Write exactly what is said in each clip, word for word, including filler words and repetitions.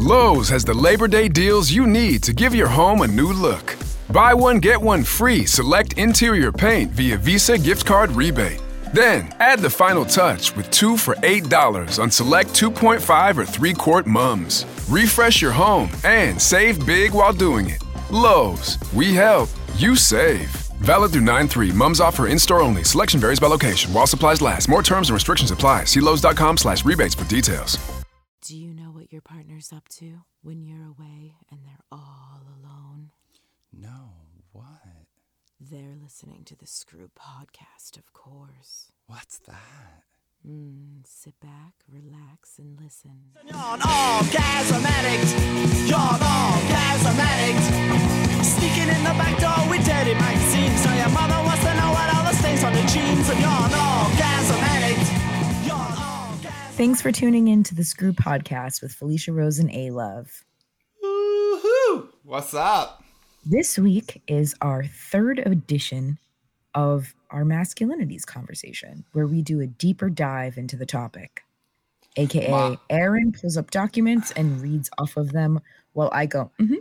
Lowe's has the Labor Day deals you need to give your home a new look. Buy one, get one free select interior paint via Visa gift card rebate. Then, add the final touch with two for eight dollars on select two point five or three quart mums. Refresh your home and save big while doing it. Lowe's, we help, you save. Valid through nine three. Mums offer in-store only. Selection varies by location. While supplies last. More terms and restrictions apply. See Lowe's.com slash rebates for details. Do you know what your partner's up to when you're away and they're all alone? No, what? They're listening to the Screw Podcast, of course. What's that? Mm, sit back, relax, and listen. You're an orgasm addict. You're an orgasm addict. Sneaking in the back door with dirty magazines. So your mother wants to know what all the stains on the jeans. And you're an orgasm addict. You're an orgasm. Thanks for tuning in to the Screw Podcast with Felicia Rose and A-Love. Woohoo! What's up? This week is our third edition of our masculinities conversation, where we do a deeper dive into the topic. A K A Ma- Aaron pulls up documents and reads off of them while I go, mm-hmm.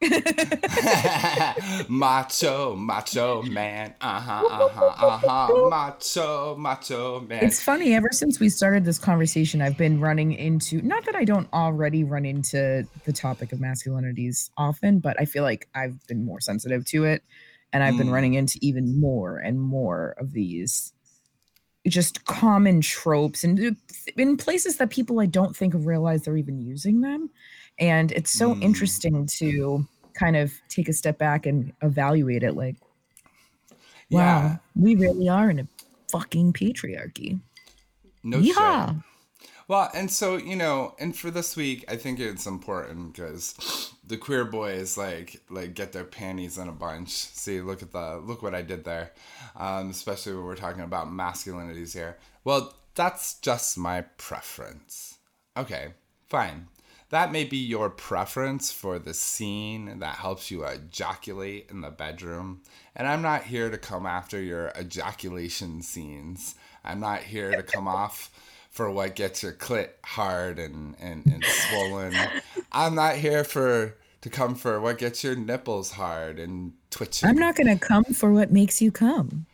Macho, macho man. Uh-huh, uh-huh, uh-huh. Macho, macho man. It's funny, ever since we started this conversation, I've been running into, not that I don't already run into the topic of masculinities often, but I feel like I've been more sensitive to it. And I've been mm. running into even more and more of these just common tropes and in places that people I don't think realize they're even using them. And it's so mm. interesting to kind of take a step back and evaluate it like, wow, yeah. we really are in a fucking patriarchy. No yeah. shit. Well, and so, you know, and for this week, I think it's important because the queer boys like like get their panties in a bunch. See, look at the look what I did there. Um, especially when we're talking about masculinities here. Well, that's just my preference. Okay, fine. That may be your preference for the scene that helps you ejaculate in the bedroom. And I'm not here to come after your ejaculation scenes. I'm not here to come off for what gets your clit hard and, and, and swollen. I'm not here for to come for what gets your nipples hard and twitching. I'm not going to come for what makes you come.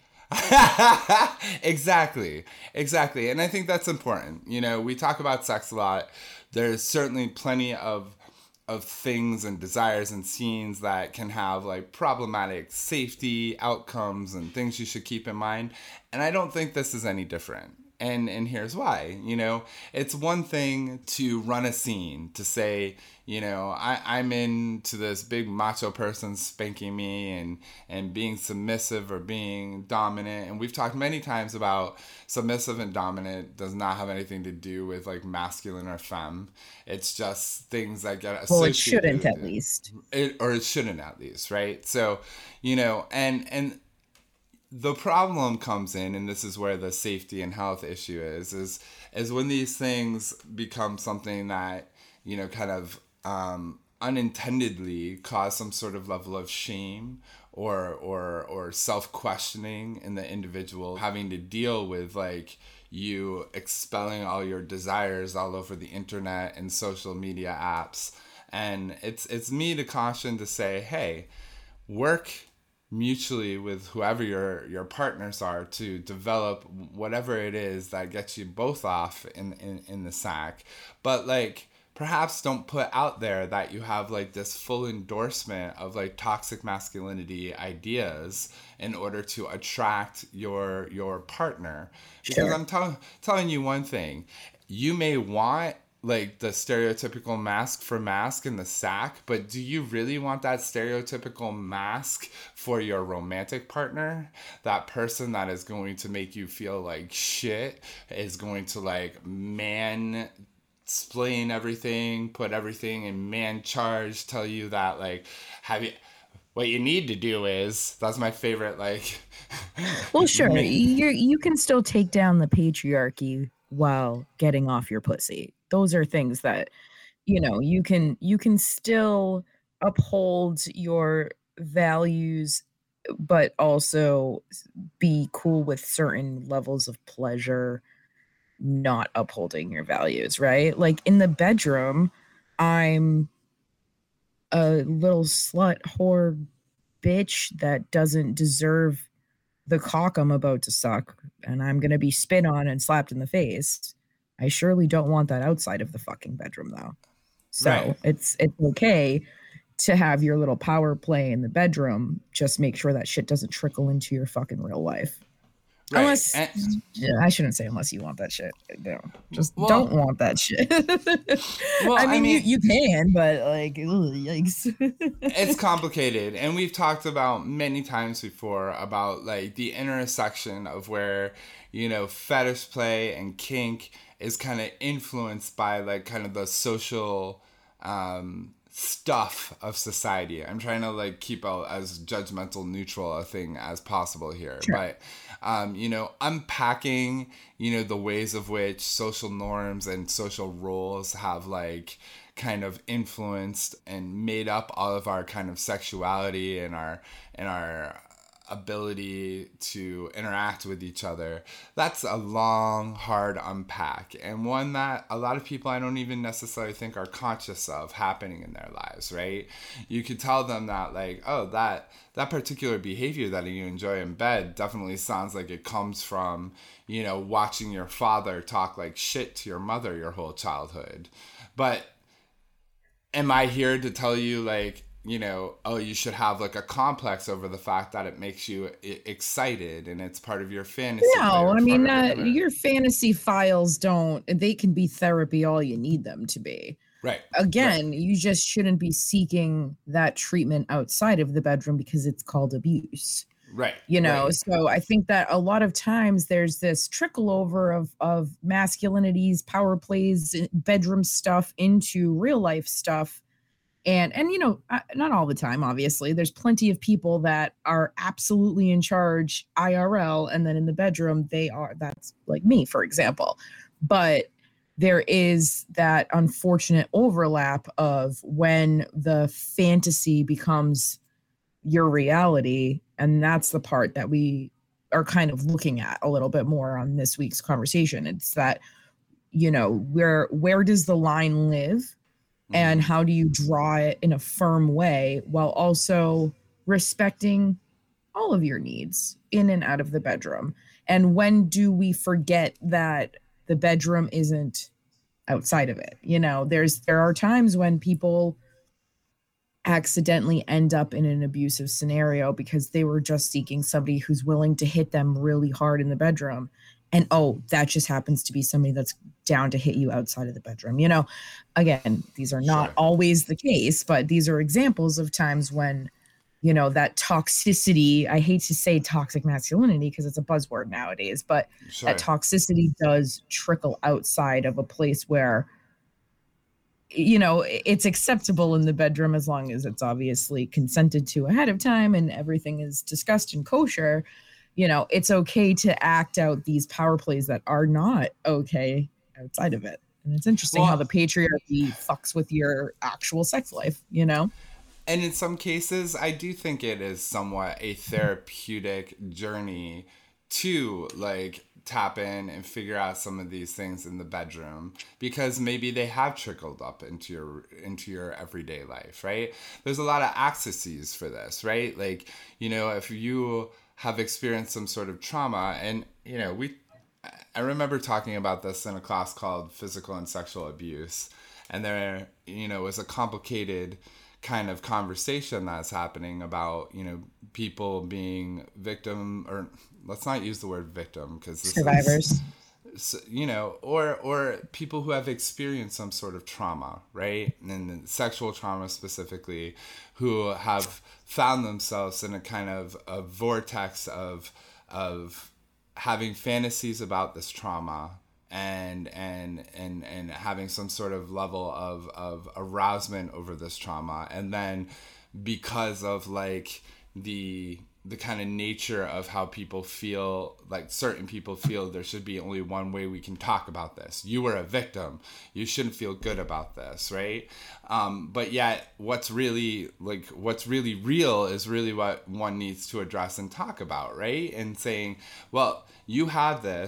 Exactly. Exactly. And I think that's important. You know, we talk about sex a lot. There's certainly plenty of of things and desires and scenes that can have like problematic safety outcomes and things you should keep in mind. And I don't think this is any different. And and here's why. You know, it's one thing to run a scene, to say, you know, I, I'm into this big macho person spanking me and, and being submissive or being dominant. And we've talked many times about submissive and dominant does not have anything to do with like masculine or femme. It's just things that get associated. Well, it shouldn't at least. It, or it shouldn't at least, right? So, you know, and and the problem comes in, and this is where the safety and health issue is, is, is when these things become something that, you know, kind of um, unintendedly cause some sort of level of shame or, or, or self-questioning in the individual, having to deal with like you expelling all your desires all over the internet and social media apps. And it's, it's me to caution to say, hey, work mutually with whoever your your partners are to develop whatever it is that gets you both off in, in, in the sack. But like perhaps don't put out there that you have like this full endorsement of like toxic masculinity ideas in order to attract your your partner. Because sure. I'm t- telling you one thing, you may want like the stereotypical mask for mask in the sack, but do you really want that stereotypical mask for your romantic partner? That person that is going to make you feel like shit, is going to like man explain everything, put everything in man charge, tell you that like, have you, what you need to do is, that's my favorite, like. Well, sure, you you can still take down the patriarchy while getting off your pussy. Those are things that, you know, you can you can still uphold your values, but also be cool with certain levels of pleasure, not upholding your values, right? Like in the bedroom, I'm a little slut whore bitch that doesn't deserve the cock I'm about to suck, and I'm going to be spit on and slapped in the face. I surely don't want that outside of the fucking bedroom, though. So Right. it's it's okay to have your little power play in the bedroom. Just make sure that shit doesn't trickle into your fucking real life. Right. Unless, And- yeah, I shouldn't say unless you want that shit. No, just Well- don't want that shit. Well, I, mean, I mean- you, you can, but like, ugh, yikes. It's complicated, and we've talked about many times before about like the intersection of where, you know, fetish play and kink is kind of influenced by like kind of the social um stuff of society. I'm trying to like keep out as judgmental neutral a thing as possible here. Sure. But um, you know, unpacking, you know, the ways of which social norms and social roles have like kind of influenced and made up all of our kind of sexuality and our and our ability to interact with each other. That's a long, hard unpack, and one that a lot of people I don't even necessarily think are conscious of happening in their lives, right? You could tell them that like, oh, that that particular behavior that you enjoy in bed definitely sounds like it comes from, you know, watching your father talk like shit to your mother your whole childhood. But am I here to tell you like, you know, oh, you should have like a complex over the fact that it makes you I- excited and it's part of your fantasy? play No, or I mean, part uh, of it? your fantasy files don't, they can be therapy all you need them to be. Right. Again, you just shouldn't be seeking that treatment outside of the bedroom because it's called abuse. Right. You know, right. so I think that a lot of times there's this trickle over of of masculinities, power plays, bedroom stuff into real life stuff. And, and you know, uh, not all the time, obviously. There's plenty of people that are absolutely in charge I R L, and then in the bedroom, they are, that's like me, for example. But there is that unfortunate overlap of when the fantasy becomes your reality. And that's the part that we are kind of looking at a little bit more on this week's conversation. It's that, you know, where where does the line live? And how do you draw it in a firm way while also respecting all of your needs in and out of the bedroom? And when do we forget that the bedroom isn't outside of it? You know, there's there are times when people accidentally end up in an abusive scenario because they were just seeking somebody who's willing to hit them really hard in the bedroom. And, oh, that just happens to be somebody that's down to hit you outside of the bedroom. You know, again, these are not Sure. always the case, but these are examples of times when, you know, that toxicity, I hate to say toxic masculinity because it's a buzzword nowadays, but Sure. that toxicity does trickle outside of a place where, you know, it's acceptable in the bedroom as long as it's obviously consented to ahead of time and everything is discussed and kosher. You know, it's okay to act out these power plays that are not okay outside of it. And it's interesting Well- how the patriarchy fucks with your actual sex life, you know? And in some cases, I do think it is somewhat a therapeutic journey to like tap in and figure out some of these things in the bedroom because maybe they have trickled up into your into your everyday life, right? There's a lot of accesses for this, right? Like, you know, if you have experienced some sort of trauma, and you know, we I remember talking about this in a class called Physical and Sexual Abuse, and there, you know, was a complicated kind of conversation that's happening about, you know, people being victim, or let's not use the word victim because Survivors. Is, you know, or or people who have experienced some sort of trauma, right? And sexual trauma specifically, who have found themselves in a kind of a vortex of of having fantasies about this trauma and and and and having some sort of level of of arousement over this trauma, and then because of like the the kind of nature of how people feel, like certain people feel there should be only one way we can talk about this. You were a victim. You shouldn't feel good about this, right? Um, but yet what's really like what's really real is really what one needs to address and talk about, right? And saying, well, you have this,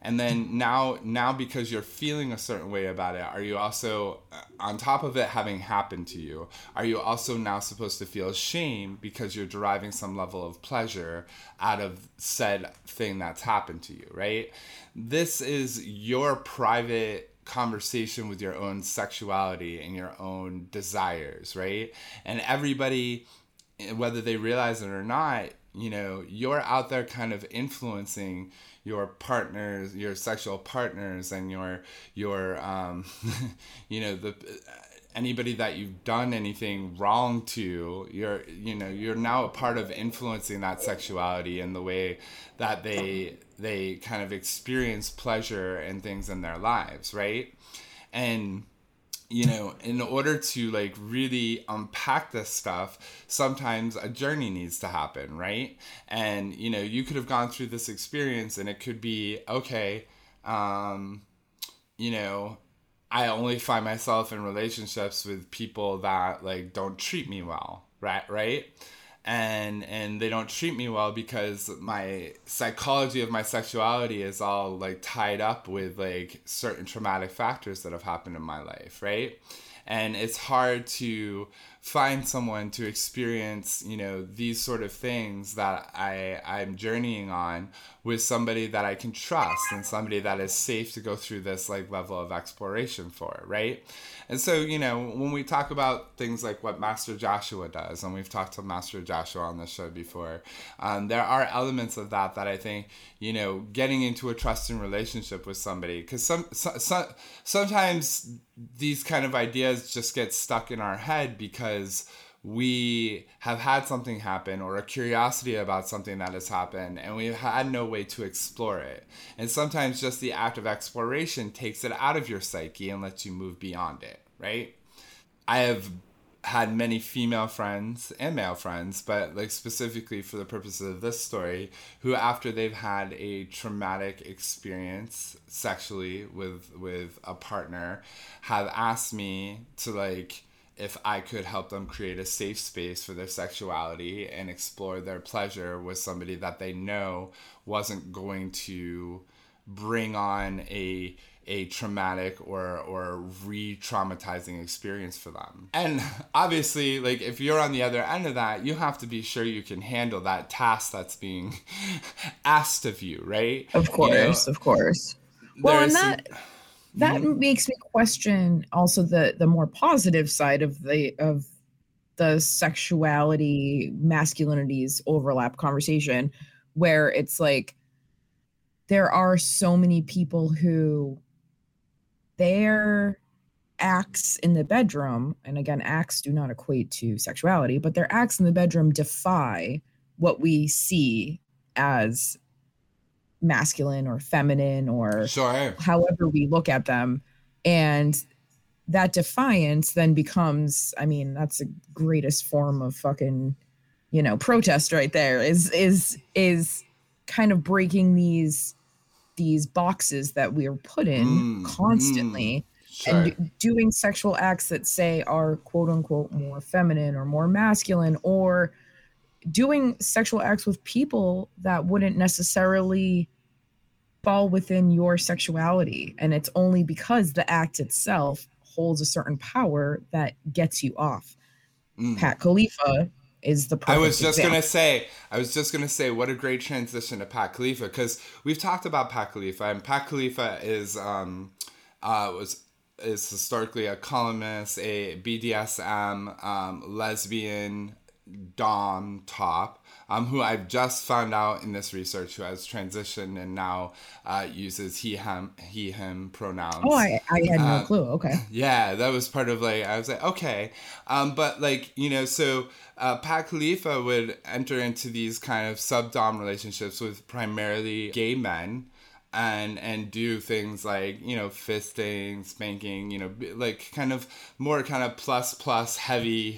And then now, now because you're feeling a certain way about it, are you also, on top of it having happened to you, are you also now supposed to feel shame because you're deriving some level of pleasure out of said thing that's happened to you, right? This is your private conversation with your own sexuality and your own desires, right? And everybody, whether they realize it or not, you know, you're out there kind of influencing your partners, your sexual partners, and your your um, you know, the anybody that you've done anything wrong to. You're you know you're now a part of influencing that sexuality and the way that they they kind of experience pleasure and things in their lives, right? And you know, in order to like really unpack this stuff, sometimes a journey needs to happen, right? And, you know, you could have gone through this experience and it could be, okay, um, you know, I only find myself in relationships with people that like don't treat me well, right? Right? And and they don't treat me well because my psychology of my sexuality is all like tied up with like certain traumatic factors that have happened in my life, right? And it's hard to find someone to experience, you know, these sort of things that I, I'm journeying on with somebody that I can trust and somebody that is safe to go through this like level of exploration for, right? And so, you know, when we talk about things like what Master Joshua does, and we've talked to Master Joshua on this show before, um, there are elements of that that I think, you know, getting into a trusting relationship with somebody, because some, so, so, sometimes these kind of ideas just get stuck in our head because we have had something happen or a curiosity about something that has happened and we've had no way to explore it. And sometimes just the act of exploration takes it out of your psyche and lets you move beyond it, right? I have had many female friends and male friends, but like specifically for the purposes of this story, who after they've had a traumatic experience sexually with with a partner have asked me to like if I could help them create a safe space for their sexuality and explore their pleasure with somebody that they know wasn't going to bring on a a traumatic or or re-traumatizing experience for them. And obviously, like if you're on the other end of that, you have to be sure you can handle that task that's being asked of you, right? Of course, you know, of course. Well, and that that mm-hmm. makes me question also the the more positive side of the of the sexuality masculinities overlap conversation, where it's like there are so many people who their acts in the bedroom, and again, acts do not equate to sexuality, but their acts in the bedroom defy what we see as masculine or feminine or sure. however we look at them. And that defiance then becomes, I mean, that's the greatest form of fucking, you know, protest right there, is is is kind of breaking these these boxes that we are put in mm, constantly mm, sure. and do, doing sexual acts that say are quote unquote more feminine or more masculine, or doing sexual acts with people that wouldn't necessarily fall within your sexuality. And it's only because the act itself holds a certain power that gets you off. Mm. Pat Khalifa is the perfect I was just example. gonna say, I was just gonna say, what a great transition to Pat Khalifa, because we've talked about Pat Khalifa, and Pat Khalifa is um, uh, was is historically a columnist, a B D S M um, lesbian dom top, um, who I've just found out in this research who has transitioned and now uh, uses he, him, he, him pronouns. Oh, I, I had no uh, clue. Okay. Yeah, that was part of like, I was like, okay. Um, but like, you know, so uh, Pat Khalifa would enter into these kind of sub-dom relationships with primarily gay men. And and do things like, you know, fisting, spanking, you know, like kind of more kind of plus plus heavy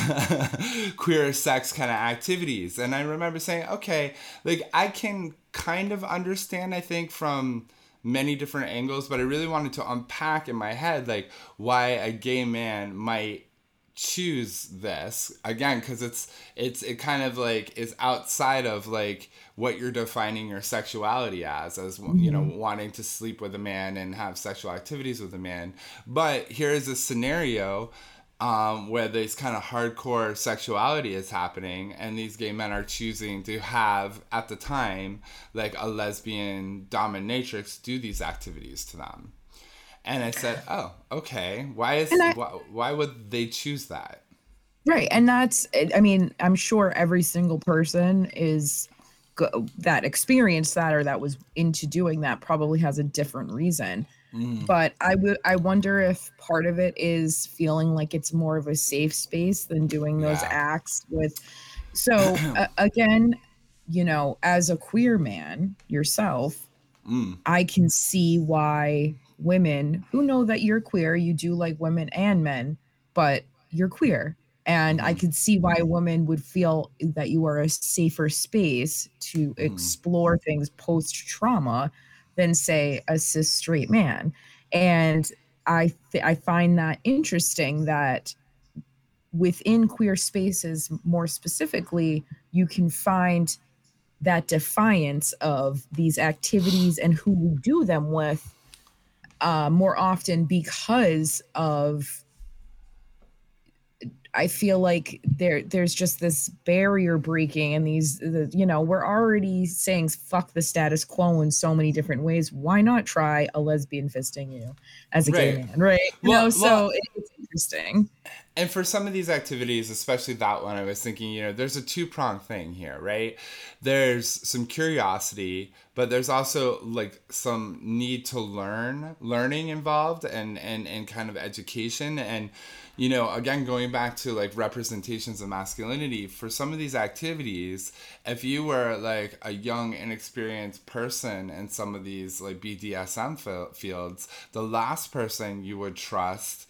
queer sex kind of activities. And I remember saying, okay, like I can kind of understand, I think, from many different angles, but I really wanted to unpack in my head like why a gay man might choose this again because it's it's it kind of like is outside of like what you're defining your sexuality as as mm-hmm. you know, wanting to sleep with a man and have sexual activities with a man. But here is a scenario um where this kind of hardcore sexuality is happening, and these gay men are choosing to have at the time like a lesbian dominatrix do these activities to them. And I said, oh, okay. Why is I, why, why would they choose that? Right. And that's, I mean, I'm sure every single person is go, that experienced that or that was into doing that probably has a different reason. Mm. But I would, I wonder if part of it is feeling like it's more of a safe space than doing those yeah. acts with. So uh, again, you know, as a queer man yourself, mm. I can see why women who know that you're queer, you do like women and men, but you're queer. And mm-hmm. I could see why a woman would feel that you are a safer space to mm-hmm. explore things post-trauma than, say, a cis straight man. And I th- I find that interesting that within queer spaces, more specifically, you can find that defiance of these activities and who we do them with Uh, more often because of, I feel like there there's just this barrier breaking and these, the, you know, we're already saying fuck the status quo in so many different ways. Why not try a lesbian fisting you as a right. gay man, right? You well, know, so well, it, it's interesting. And for some of these activities, especially that one, I was thinking, you know, there's a two-pronged thing here, right? There's some curiosity, but there's also like some need to learn, learning involved and, and, and kind of education. And, you know, again, going back to like representations of masculinity, for some of these activities, if you were like a young, inexperienced person in some of these like B D S M f- fields, the last person you would trust,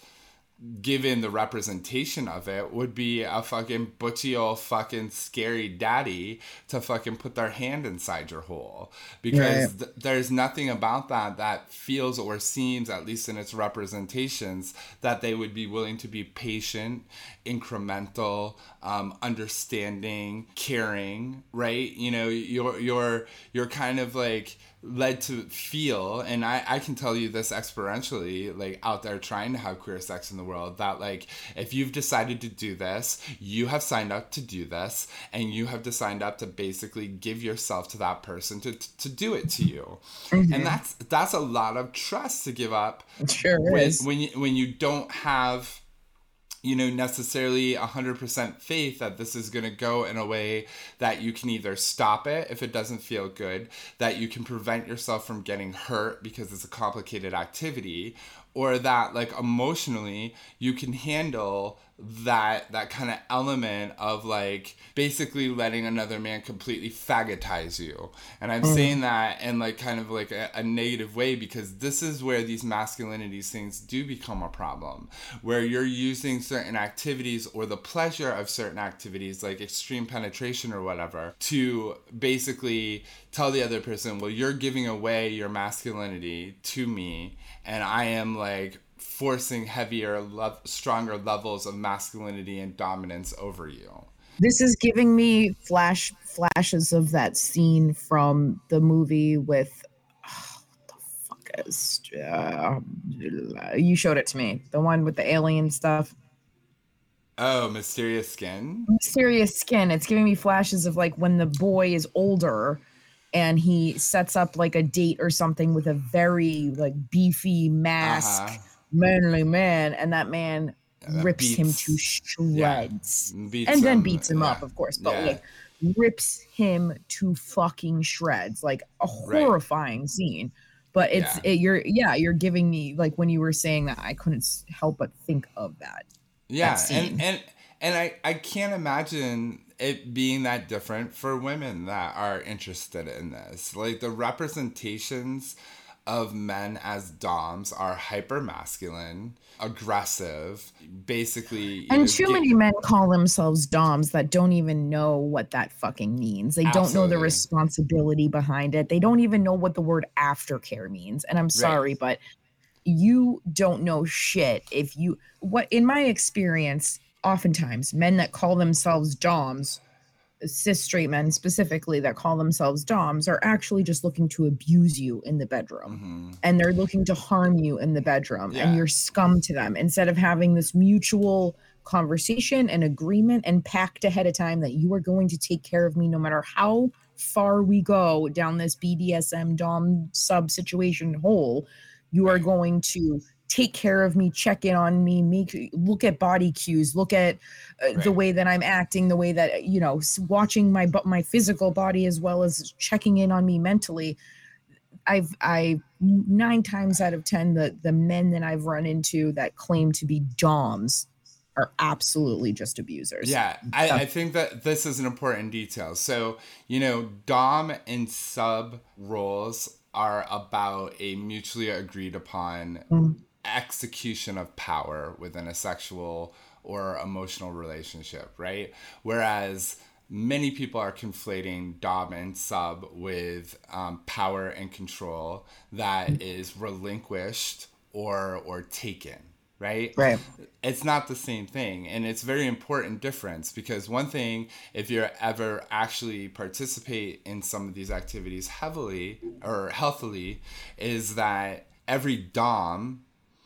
given the representation of it, would be a fucking butchy old fucking scary daddy to fucking put their hand inside your hole. Because yeah. th- there's nothing about that that feels or seems, at least in its representations, that they would be willing to be patient, incremental, um, understanding, caring, right? You know, you're, you're, you're kind of like led to feel, and I, I can tell you this experientially, like out there trying to have queer sex in the world, that like if you've decided to do this, you have signed up to do this, and you have signed up to basically give yourself to that person to to do it to you. Mm-hmm. And that's that's a lot of trust to give up. It sure when, is. when you when you don't have, you know, necessarily one hundred percent faith that this is going to go in a way that you can either stop it if it doesn't feel good, that you can prevent yourself from getting hurt because it's a complicated activity, or that like emotionally you can handle that that kind of element of like basically letting another man completely fagotize you. And I'm mm. saying that in like kind of like a, a negative way, because this is where these masculinities things do become a problem, where you're using certain activities or the pleasure of certain activities like extreme penetration or whatever to basically tell the other person, well, you're giving away your masculinity to me, and I am like forcing heavier, lo- stronger levels of masculinity and dominance over you. This is giving me flash flashes of that scene from the movie with, oh, what the fuck is, uh, you showed it to me, the one with the alien stuff. Oh, Mysterious Skin? Mysterious Skin. It's giving me flashes of like when the boy is older and he sets up like a date or something with a very like beefy mask, uh-huh. manly man, and that man uh, rips beats, him to shreds. Yeah, and then him, beats him yeah, up, of course, but yeah. like rips him to fucking shreds. Like a horrifying right. scene. But it's yeah. It, you're yeah, you're giving me, like when you were saying that, I couldn't help but think of that. Yeah, that and and and I, I can't imagine it being that different for women that are interested in this. Like the representations of men as doms are hyper masculine, aggressive, basically. And too get, many men call themselves doms that don't even know what that fucking means. They absolutely. don't know the responsibility behind it. They don't even know what the word aftercare means. And I'm sorry, right. but you don't know shit if you, what in my experience, oftentimes men that call themselves doms, cis straight men specifically that call themselves doms, are actually just looking to abuse you in the bedroom. Mm-hmm. And they're looking to harm you in the bedroom. Yeah. And you're scum to them, instead of having this mutual conversation and agreement and pact ahead of time that you are going to take care of me no matter how far we go down this B D S M dom sub situation hole. You are going to take care of me, check in on me, make look at body cues, look at uh, Right. the way that I'm acting, the way that, you know, s- watching my bu- my physical body as well as checking in on me mentally. I've I nine times out of ten, the the men that I've run into that claim to be doms are absolutely just abusers. Yeah, I, I think that this is an important detail. So, you know, dom and sub roles are about a mutually agreed upon Mm. execution of power within a sexual or emotional relationship, right? Whereas many people are conflating dom and sub with um, power and control that is relinquished or or taken, right? Right. It's not the same thing, and it's a very important difference, because one thing, if you ever actually participate in some of these activities heavily or healthily, is that every dom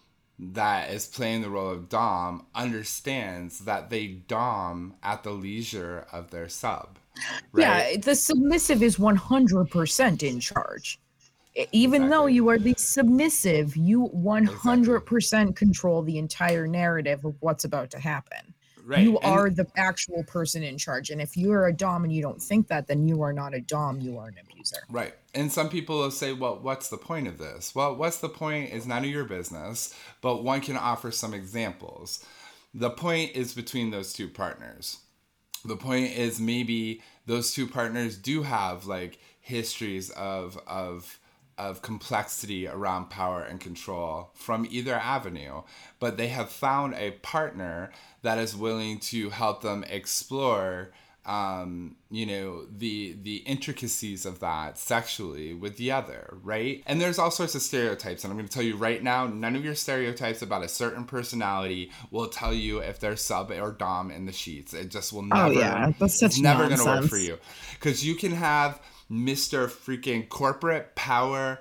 that is playing the role of dom understands that they dom at the leisure of their sub, right? Yeah, the submissive is one hundred percent in charge. E- Even though Exactly. you are the submissive, you one hundred percent control the entire narrative of what's about to happen. Right, You and- are the actual person in charge. And if you're a dom and you don't think that, then you are not a dom, you are an abuser. Right. And some people will say, well, what's the point of this? Well, what's the point is none of your business, but one can offer some examples. The point is between those two partners. The point is maybe those two partners do have like histories of of of complexity around power and control from either avenue, but they have found a partner that is willing to help them explore um you know the the intricacies of that sexually with the other, right? And there's all sorts of stereotypes, and I'm going to tell you right now, none of your stereotypes about a certain personality will tell you if they're sub or dom in the sheets. It just will never, Oh, yeah, that's it's such never going to work nonsense. for you, because you can have Mister freaking corporate power,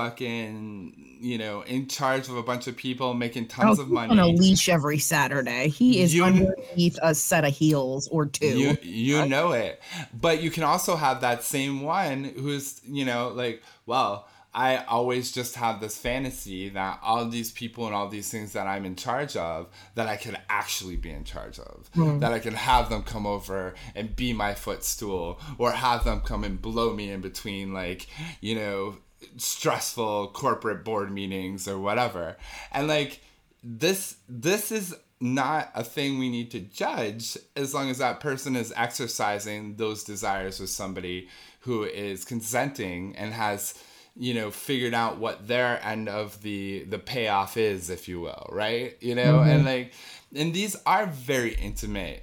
fucking, you know, in charge of a bunch of people, making tons Oh, of he's money. on a leash every Saturday. He is You- underneath a set of heels or two. You you know it. But you can also have that same one who's, you know, like, well, I always just have this fantasy that all these people and all these things that I'm in charge of, that I could actually be in charge of. That I can have them come over and be my footstool, or have them come and blow me in between, like, you know, stressful corporate board meetings or whatever. And like, this this is not a thing we need to judge, as long as that person is exercising those desires with somebody who is consenting and has, you know, figured out what their end of the the payoff is, if you will, right? You know, and like, and these are very intimate,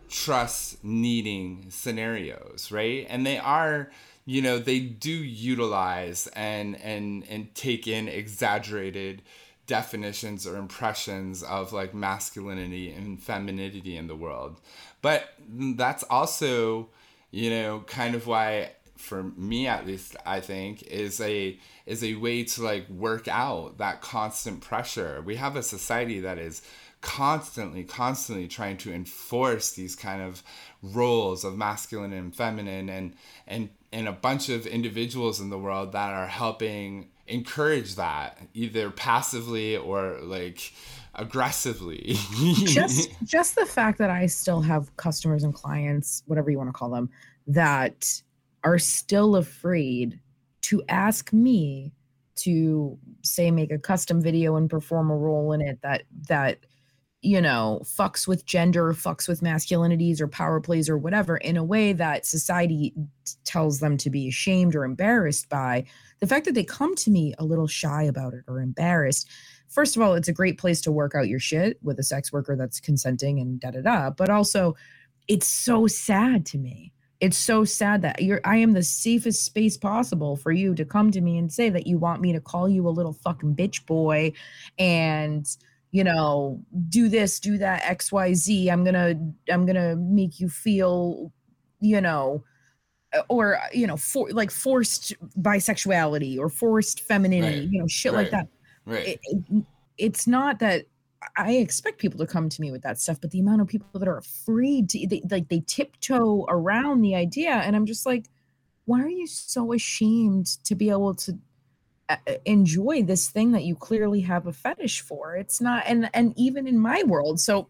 trust needing scenarios, right? And they are, you know, they do utilize and and and take in exaggerated definitions or impressions of like masculinity and femininity in the world. But that's also, you know, kind of why, for me at least, I think is a is a way to like work out that constant pressure. We have a society that is constantly constantly trying to enforce these kind of roles of masculine and feminine, and and and a bunch of individuals in the world that are helping encourage that, either passively or like aggressively. just just the fact that I still have customers and clients, whatever you want to call them, that are still afraid to ask me to, say, make a custom video and perform a role in it that that you know fucks with gender, fucks with masculinities or power plays or whatever, in a way that society tells them to be ashamed or embarrassed by. The fact that they come to me a little shy about it or embarrassed, first of all, it's a great place to work out your shit with a sex worker that's consenting and da da da. But also, it's so sad to me. It's so sad that you're, I am the safest space possible for you to come to me and say that you want me to call you a little fucking bitch boy and, you know, do this, do that, X, Y, Z. I'm gonna, I'm gonna make you feel, you know, or, you know, for like forced bisexuality or forced femininity, Right. you know, shit like Right. that. Right. It, it, it's not that I expect people to come to me with that stuff, but the amount of people that are afraid to, they, like, they tiptoe around the idea. And I'm just like, why are you so ashamed to be able to uh, enjoy this thing that you clearly have a fetish for? It's not, and, and even in my world, so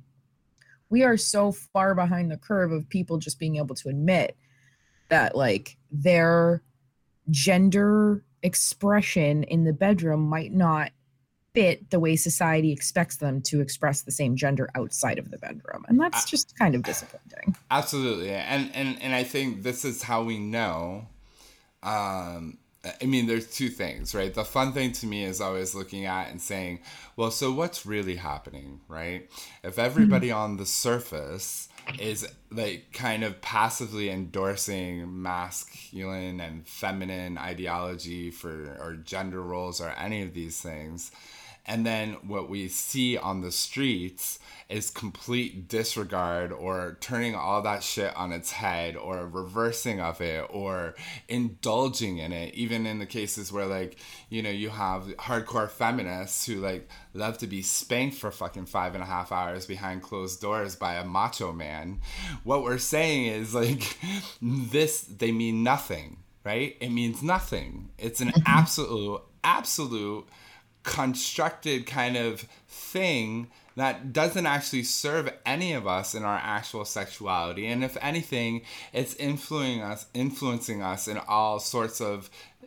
we are so far behind the curve of people just being able to admit that, like, their gender expression in the bedroom might not fit the way society expects them to express the same gender outside of the bedroom. And that's just kind of disappointing. Absolutely. And and and I think this is how we know. Um, I mean, there's two things, right? The fun thing to me is always looking at and saying, well, so what's really happening, right? If everybody mm-hmm. on the surface is like kind of passively endorsing masculine and feminine ideology for or gender roles or any of these things, and then what we see on the streets is complete disregard or turning all that shit on its head or reversing of it or indulging in it, even in the cases where, like, you know, you have hardcore feminists who like love to be spanked for fucking five and a half hours behind closed doors by a macho man. What we're saying is, like, this, they mean nothing, right? It means nothing. It's an absolute, absolute constructed kind of thing that doesn't actually serve any of us in our actual sexuality. And if anything, it's influencing us, influencing us in all sorts of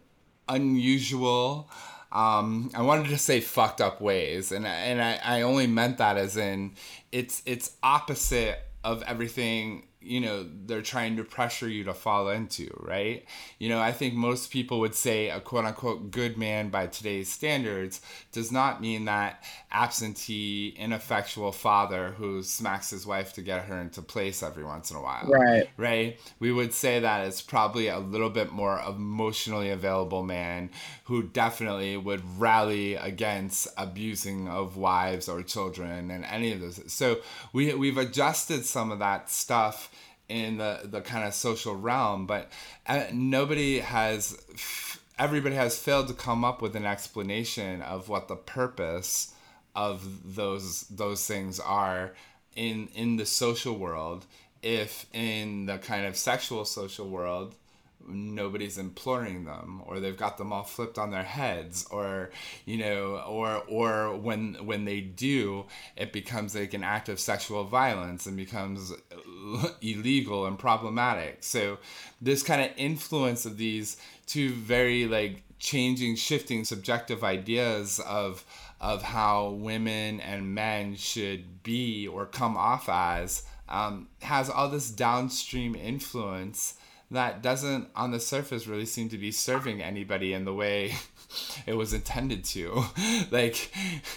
unusual, um, I wanted to say fucked up ways. And, and I, I only meant that as in it's, it's opposite of everything, you know, they're trying to pressure you to fall into, right? You know, I think most people would say a quote unquote good man by today's standards does not mean that absentee, ineffectual father who smacks his wife to get her into place every once in a while. Right. Right? We would say that it's probably a little bit more emotionally available man who definitely would rally against abusing of wives or children and any of this. So we, we've adjusted some of that stuff in the, the kind of social realm, but uh, nobody has, everybody has failed to come up with an explanation of what the purpose of those those things are in in the social world, if in the kind of sexual social world nobody's imploring them, or they've got them all flipped on their heads, or, you know, or or when when they do, it becomes like an act of sexual violence and becomes illegal and problematic. So this kind of influence of these two very like changing, shifting, subjective ideas of of how women and men should be or come off as um, has all this downstream influence that doesn't on the surface really seem to be serving anybody in the way it was intended to. Like,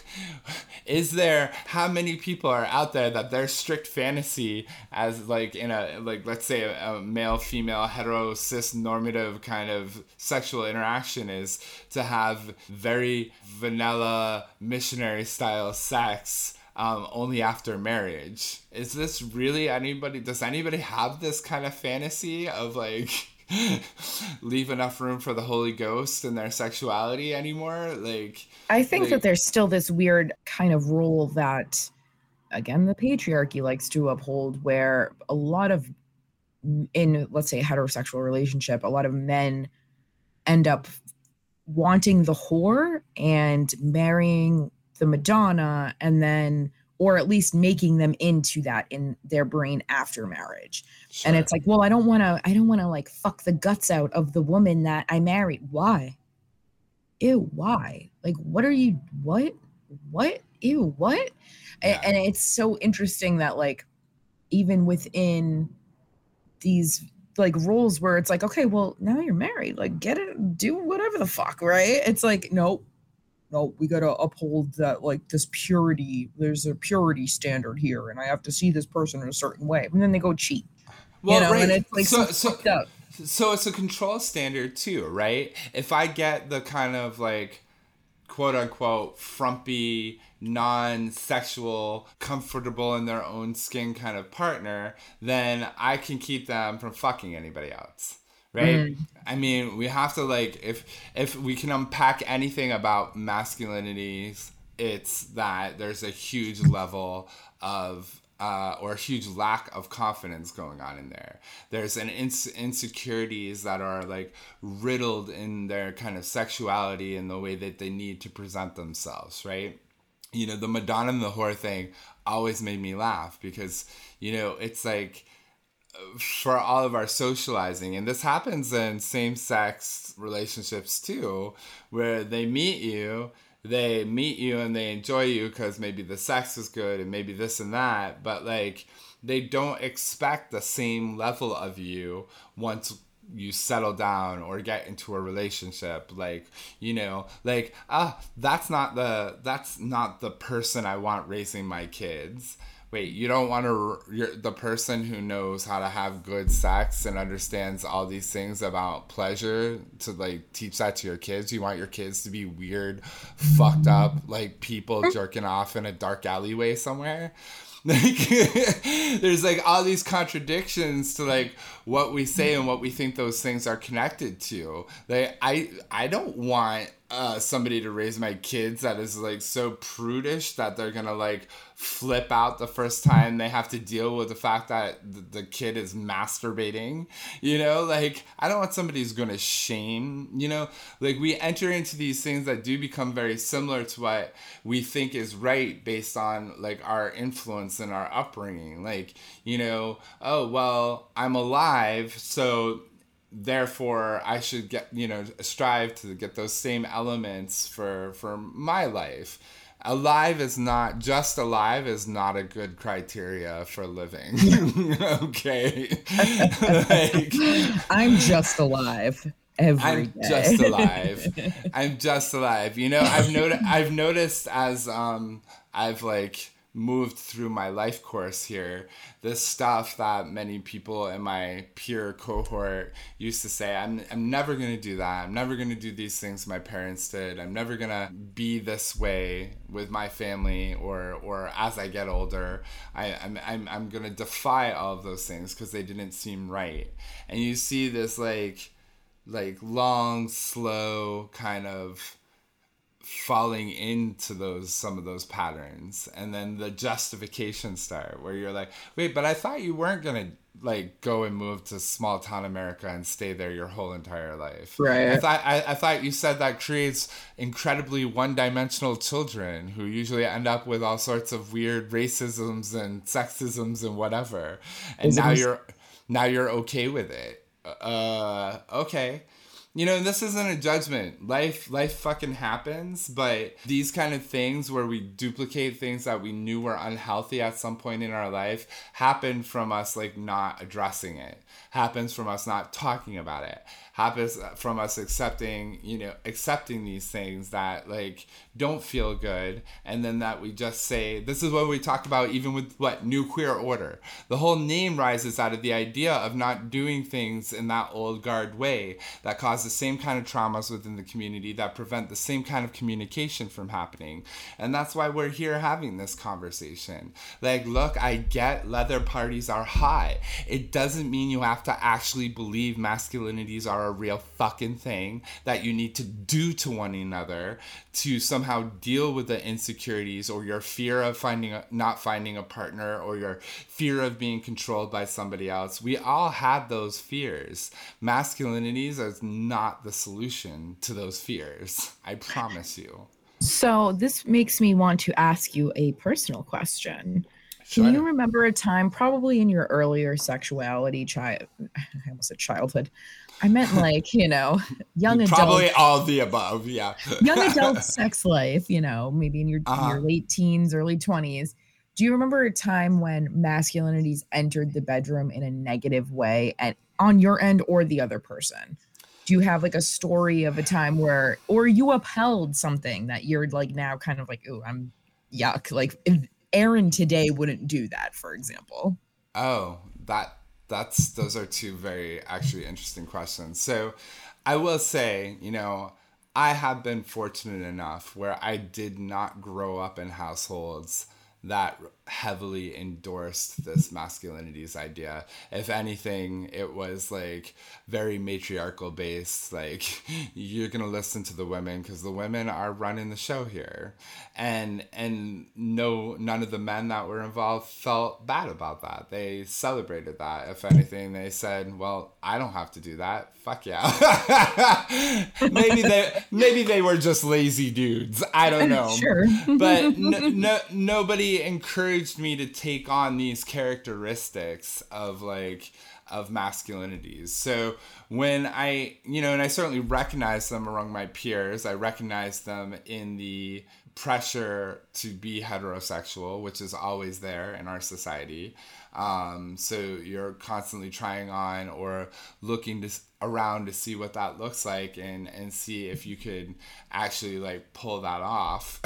is there, how many people are out there that their strict fantasy as like in a, like, let's say a, a male, female, hetero, cis normative kind of sexual interaction is to have very vanilla missionary style sex Um, only after marriage? Is this really anybody, does anybody have this kind of fantasy of like leave enough room for the Holy Ghost in their sexuality anymore? Like, I think like, that there's still this weird kind of rule that, again, the patriarchy likes to uphold, where a lot of, in let's say a heterosexual relationship, a lot of men end up wanting the whore and marrying the Madonna, and then, or at least making them into that in their brain after marriage. Sure. And it's like, well, I don't want to, I don't want to like fuck the guts out of the woman that I married. Why? Ew, why? Like, what are you, what, what, ew, what? Yeah. And, and it's so interesting that like, even within these like roles where it's like, okay, well, now you're married, like get it, do whatever the fuck, right? It's like, nope. No, we got to uphold that, like, this purity. There's a purity standard here, and I have to see this person in a certain way. And then they go cheat. Well, you know, right. and it's like so, so, so, fucked up. So it's a control standard too, right? If I get the kind of like quote unquote frumpy, non-sexual, comfortable in their own skin kind of partner, then I can keep them from fucking anybody else. Right? Mm. I mean, we have to like, if if we can unpack anything about masculinities, it's that there's a huge level of Uh, or a huge lack of confidence going on in there. There's an ins- insecurities that are like riddled in their kind of sexuality and the way that they need to present themselves, right? You know, the Madonna and the whore thing always made me laugh because, you know, it's like for all of our socializing, and this happens in same-sex relationships too, where they meet you they meet you and they enjoy you because maybe the sex is good and maybe this and that, but like they don't expect the same level of you once you settle down or get into a relationship. Like, you know, like, ah, that's not the that's not the person I want raising my kids. Wait, you don't want to, you're the person who knows how to have good sex and understands all these things about pleasure to like teach that to your kids? You want your kids to be weird, fucked up, like people jerking off in a dark alleyway somewhere? Like, there's like all these contradictions to like what we say and what we think those things are connected to. Like, I, I don't want uh, somebody to raise my kids that is like so prudish that they're gonna like flip out the first time they have to deal with the fact that the, the kid is masturbating. You know, like I don't want somebody who's gonna shame. You know, like we enter into these things that do become very similar to what we think is right based on like our influence and our upbringing. Like, you know, oh well, I'm alive, so therefore I should get, you know, strive to get those same elements for for my life. Alive is not, just alive is not a good criteria for living. Okay. Like, I'm just alive every I'm day. just alive. I'm just alive. You know, I've noticed I've noticed as um I've like moved through my life course here, this stuff that many people in my peer cohort used to say, I'm I'm never going to do that. I'm never going to do these things my parents did. I'm never going to be this way with my family or or as I get older. I, I'm, I'm, I'm going to defy all of those things because they didn't seem right. And you see this like, like long, slow kind of falling into those some of those patterns, and then the justification start where you're like, wait, but I thought you weren't gonna like go and move to small town America and stay there your whole entire life. Right. I thought I, I thought you said that creates incredibly one-dimensional children who usually end up with all sorts of weird racisms and sexisms and whatever. And now you're now you're okay with it. Uh okay. You know, this isn't a judgment. Life life fucking happens, but these kind of things where we duplicate things that we knew were unhealthy at some point in our life happen from us like not addressing it. Happens from us not talking about it. Happens from us accepting, you know, accepting these things that like don't feel good, and then that we just say, this is what we talked about even with what New Queer Order. The whole name rises out of the idea of not doing things in that old guard way that cause the same kind of traumas within the community, that prevent the same kind of communication from happening. And that's why we're here having this conversation. Like, look, I get leather parties are hot. It doesn't mean you have to actually believe masculinities are a real fucking thing that you need to do to one another to somehow deal with the insecurities or your fear of finding a, not finding a partner, or your fear of being controlled by somebody else. We all had those fears. Masculinities is not the solution to those fears. I promise you. So this makes me want to ask you a personal question. Sure. Can you remember a time, probably in your earlier sexuality, child, I almost said childhood. I meant like, you know, young adult. Probably all the above, yeah. Young adult sex life, you know, maybe in your, uh-huh. your late teens, early twenties. Do you remember a time when masculinities entered the bedroom in a negative way, and on your end or the other person? Do you have like a story of a time where, or you upheld something that you're like now kind of like, oh, I'm yuck. Like if Aaron today wouldn't do that, for example. Oh, that that's those are two very actually interesting questions. So I will say, you know, I have been fortunate enough where I did not grow up in households that heavily endorsed this masculinities idea. If anything, it was like very matriarchal based, like you're gonna listen to the women because the women are running the show here, and and no none of the men that were involved felt bad about that. They celebrated that. If anything, they said, well, I don't have to do that, fuck yeah. maybe they maybe they were just lazy dudes, I don't know. Sure. But no, no nobody encouraged me to take on these characteristics of like of masculinities. So when I, you know, and I certainly recognize them among my peers, I recognize them in the pressure to be heterosexual, which is always there in our society. Um, so you're constantly trying on or looking to, around to see what that looks like and, and see if you could actually like pull that off.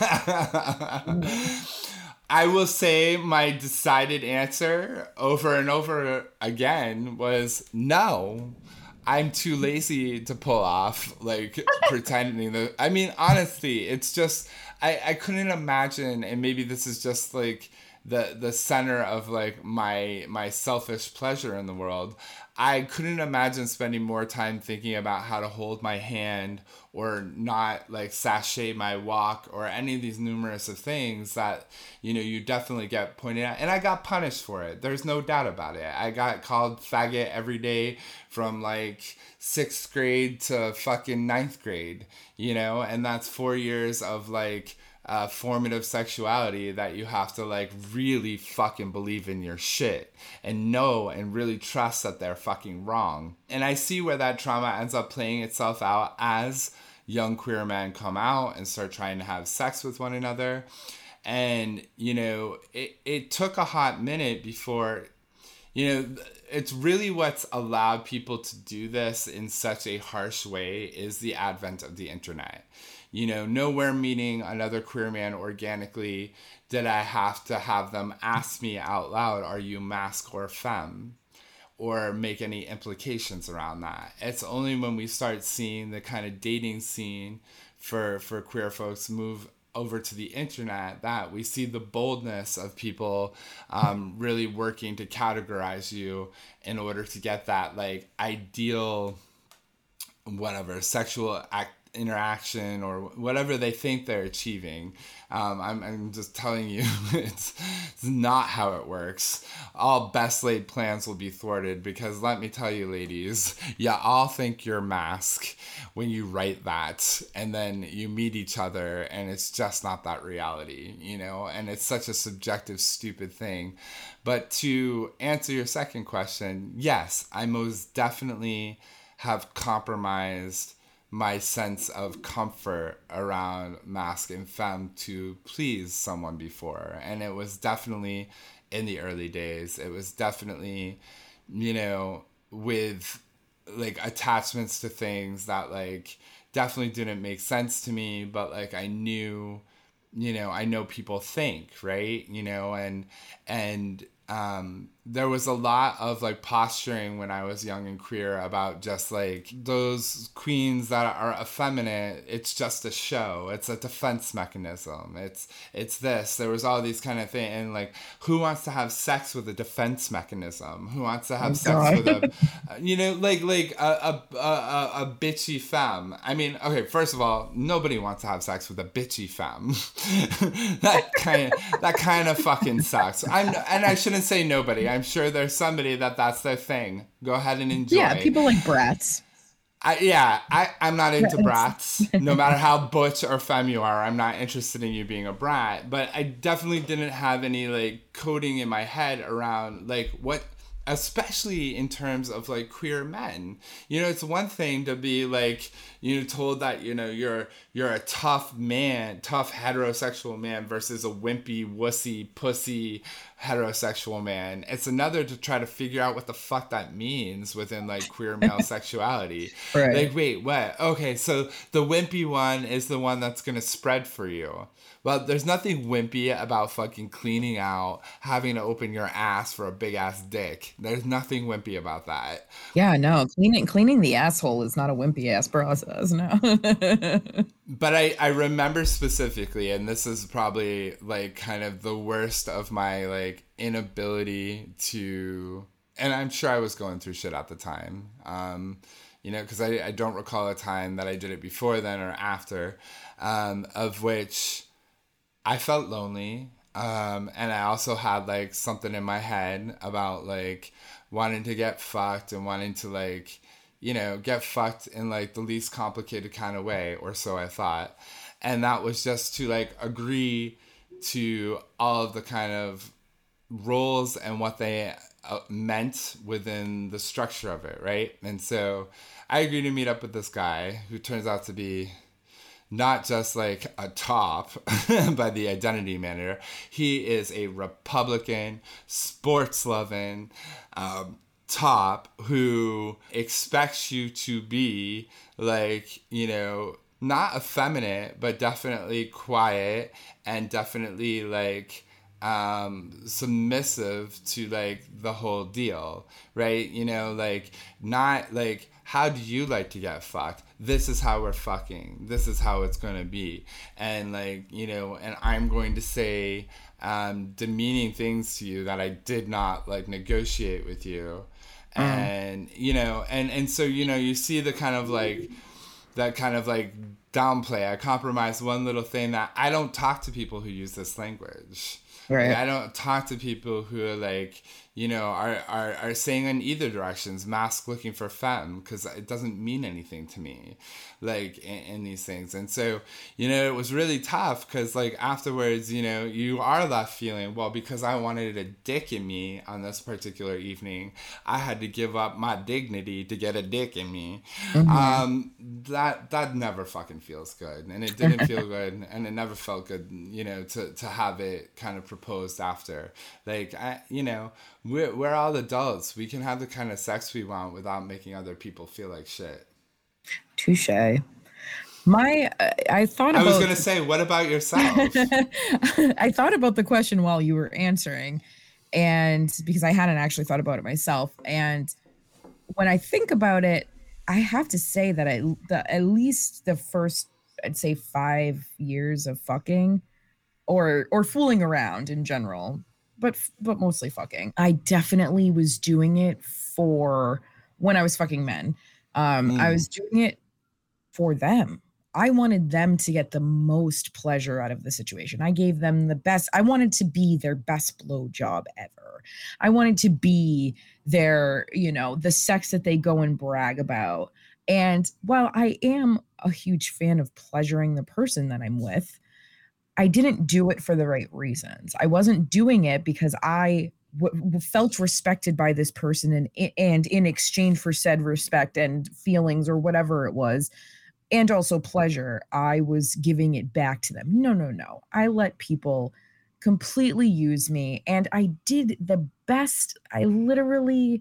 I will say my decided answer over and over again was no. I'm too lazy to pull off like pretending that. I mean, honestly, it's just I, I couldn't imagine, and maybe this is just like the the center of like my my selfish pleasure in the world. I couldn't imagine spending more time thinking about how to hold my hand or not like sashay my walk or any of these numerous of things that, you know, you definitely get pointed at. And I got punished for it. There's no doubt about it. I got called faggot every day from like sixth grade to fucking ninth grade, you know, and that's four years of like Uh, formative sexuality that you have to like really fucking believe in your shit and know and really trust that they're fucking wrong. And I see where that trauma ends up playing itself out as young queer men come out and start trying to have sex with one another. And, you know, it, it took a hot minute before, you know, it's really what's allowed people to do this in such a harsh way is the advent of the internet. You know, nowhere meeting another queer man organically did I have to have them ask me out loud, are you masc or femme? Or make any implications around that. It's only when we start seeing the kind of dating scene for, for queer folks move over to the internet that we see the boldness of people um, really working to categorize you in order to get that like ideal, whatever, sexual act, interaction or whatever they think they're achieving. Um, I'm, I'm just telling you, it's, it's not how it works. All best laid plans will be thwarted because let me tell you, ladies, you all think you're masc when you write that and then you meet each other and it's just not that reality, you know, and it's such a subjective, stupid thing. But to answer your second question, yes, I most definitely have compromised my sense of comfort around masc and femme to please someone before. And it was definitely in the early days. It was definitely, you know, with like attachments to things that like definitely didn't make sense to me, but like I knew, you know, I know people think, right? You know, and, and, um, there was a lot of like posturing when I was young and queer about just like those queens that are effeminate. It's just a show. It's a defense mechanism. It's it's this. There was all these kind of things. And like, who wants to have sex with a defense mechanism? Who wants to have oh, sex God. with a, you know, like like a a, a a bitchy femme? I mean, okay, first of all, nobody wants to have sex with a bitchy femme. that kind of that kind of fucking sucks. I'm and I shouldn't say nobody. I'm sure there's somebody that that's their thing. Go ahead and enjoy. Yeah, people like brats. I, yeah, I, I'm not into brats. No matter how butch or femme you are, I'm not interested in you being a brat. But I definitely didn't have any like coding in my head around like what, especially in terms of like queer men. You know, it's one thing to be like, you know, told that, you know, you're you're a tough man, tough heterosexual man versus a wimpy, wussy, pussy heterosexual man. It's another to try to figure out what the fuck that means within like queer male sexuality. Right. Like, wait, what? Okay, so the wimpy one is the one that's gonna spread for you. Well, there's nothing wimpy about fucking cleaning out, having to open your ass for a big ass dick. Like, there's nothing wimpy about that. Yeah, no, cleaning cleaning the asshole is not a wimpy ass process, no. But I, I remember specifically, and this is probably like kind of the worst of my like inability to, and I'm sure I was going through shit at the time, um, you know, because I, I don't recall a time that I did it before then or after, um, of which I felt lonely. Um, and I also had like something in my head about like wanting to get fucked and wanting to like, you know, get fucked in like the least complicated kind of way, or so I thought. And that was just to like agree to all of the kind of roles and what they uh, meant within the structure of it, right? And so I agreed to meet up with this guy who turns out to be not just like a top by the identity manager. He is a Republican, sports-loving um, top who expects you to be like, you know, not effeminate, but definitely quiet and definitely like um submissive to like the whole deal, right? You know, like not like, how do you like to get fucked? This is how we're fucking. This is how it's going to be. And like, you know, and I'm going to say um, demeaning things to you that I did not like negotiate with you. Mm. And, you know, and, and so, you know, you see the kind of like, that kind of like downplay. I compromise one little thing that I don't talk to people who use this language. Right. Like, I don't talk to people who are like, you know, are, are, are saying in either directions, mask looking for femme, because it doesn't mean anything to me, like, in, in these things. And so, you know, it was really tough because, like, afterwards, you know, you are left feeling, well, because I wanted a dick in me on this particular evening, I had to give up my dignity to get a dick in me. Mm-hmm. Um, that that never fucking feels good. And it didn't feel good. And it never felt good, you know, to, to have it kind of proposed after. Like, I, you know, We're, we're all adults. We can have the kind of sex we want without making other people feel like shit. Touche. My, uh, I thought about... I was going to say, what about yourself? I thought about the question while you were answering, and because I hadn't actually thought about it myself. And when I think about it, I have to say that I, the, at least the first, I'd say five years of fucking or or fooling around in general, but but mostly fucking, I definitely was doing it for when I was fucking men. Um, mm. I was doing it for them. I wanted them to get the most pleasure out of the situation. I gave them the best. I wanted to be their best blowjob ever. I wanted to be their, you know, the sex that they go and brag about. And while I am a huge fan of pleasuring the person that I'm with, I didn't do it for the right reasons. I wasn't doing it because I w- felt respected by this person, and and in exchange for said respect and feelings or whatever it was, and also pleasure, I was giving it back to them. No, no, no. I let people completely use me, and I did the best. I literally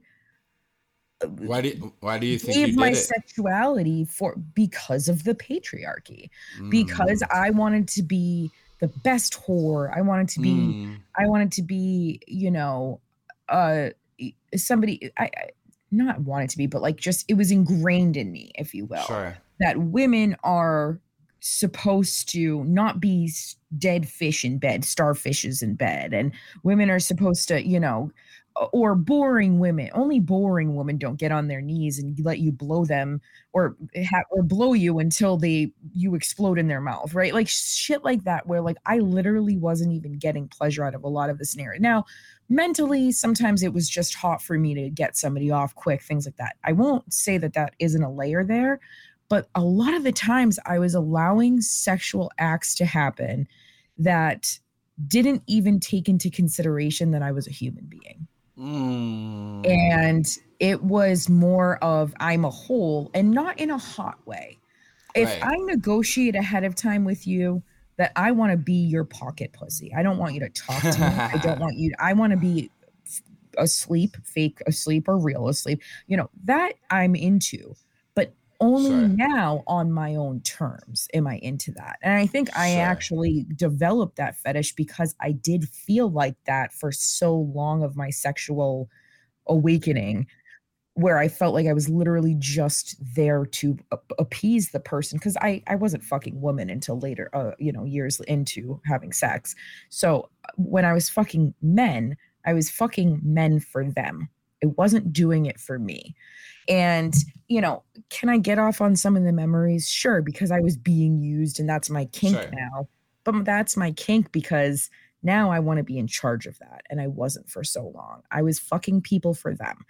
Why do you, why do you think gave you did my it? sexuality for because of the patriarchy, mm. because I wanted to be the best whore. I wanted to be, mm. I wanted to be, you know, uh, somebody I, I not wanted to be, but like just, it was ingrained in me, if you will, sure. that women are supposed to not be dead fish in bed, starfishes in bed. And women are supposed to, you know, or boring women, only boring women don't get on their knees and let you blow them or ha- or blow you until they you explode in their mouth, right? Like shit like that, where like I literally wasn't even getting pleasure out of a lot of the scenario. Now, mentally, sometimes it was just hot for me to get somebody off quick, things like that. I won't say that that isn't a layer there, but a lot of the times I was allowing sexual acts to happen that didn't even take into consideration that I was a human being. Mm. And it was more of I'm a whole, and not in a hot way. If Right. I negotiate ahead of time with you that I want to be your pocket pussy, I don't want you to talk to me. I don't want you. I want to be asleep, fake asleep or real asleep. You know, that I'm into, but only Sure. now on my own terms am I into that. And I think I Sure. actually developed that fetish because I did feel like that for so long of my sexual awakening where I felt like I was literally just there to a- appease the person, because I, I wasn't fucking woman until later, uh, you know, years into having sex. So when I was fucking men, I was fucking men for them. I wasn't doing it for me. And, you know, can I get off on some of the memories? Sure, because I was being used and that's my kink Sure. now. But that's my kink because now I want to be in charge of that. And I wasn't for so long. I was fucking people for them.